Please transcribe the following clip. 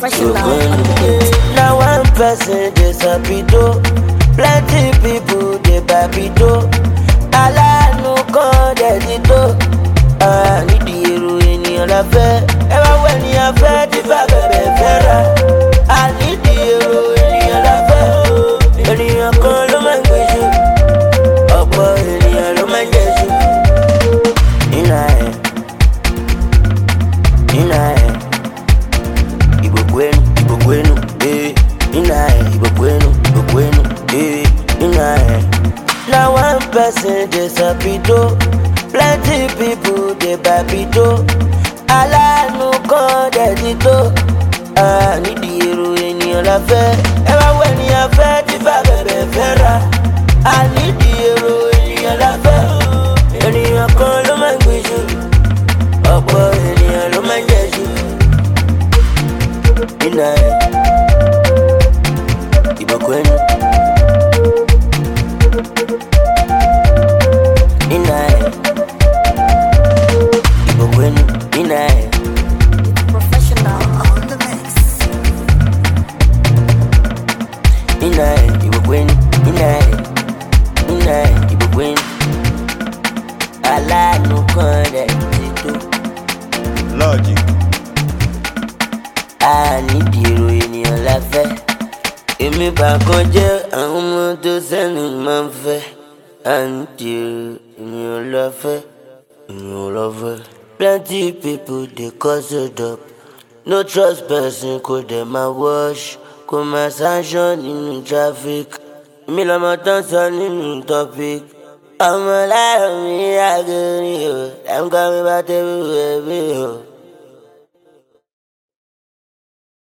Professional on the beat. Now one person disappear, plenty people they babito. Alanu kan dedito. Nídìí èrò ènìyàn la fẹ́. Ẹ wá wọ ènìyàn fẹ́ tí bá bẹ̀bẹ̀ fẹ́ ra. Nídìí èrò ènìyàn la fẹ́. Ènìyàn kan ló máa ń gbèsè. Ọ̀pọ̀ ènìyàn ló máa ń jẹ̀sù. Nínú ẹ̀, Igbokwenu, nínú ẹ̀, Igbokwenu, nínú ẹ̀. Now one person disappear, plenty people they babito. Alanu kan dedito. Nídìí èrò ènìyàn la fẹ́. Ẹ wá wọ ènìyàn fẹ́ tí bá bẹ̀bẹ̀ fẹ́ ra. Nídìí èrò ènìyàn la fẹ́. Ènìyàn kan ló máa ń gbèsè. Ọ̀pọ̀ ènìyàn ló máa ń jẹ̀sù. Nínú ẹ̀, Igbokwenu. Nínú ẹ̀, Igbokwenu. Nínú ẹ̀. Professional on the mix. Nínú ẹ̀, Igbokwenu. Nínú ẹ̀, Igbokwenu. Alánú kan rẹ̀ ti tó. Logic. Nídìí èrò ènìyàn la fẹ́. Èmi bàkan jẹ́ àwọn ọmọ tó sẹ́nu máa ń fẹ́. Nídìí èrò ènìyàn la fẹ́. Plenty people dey cause hold up. No trust person kò dẹ̀ máa wash. Kò máa sanction nínú traffic. Èmi lọmọ tán sọ nínú topic. Ọmọ láàrin mi àgẹ̀rẹ̀ o. Dem call me bá tẹ́bù ẹ̀mí o.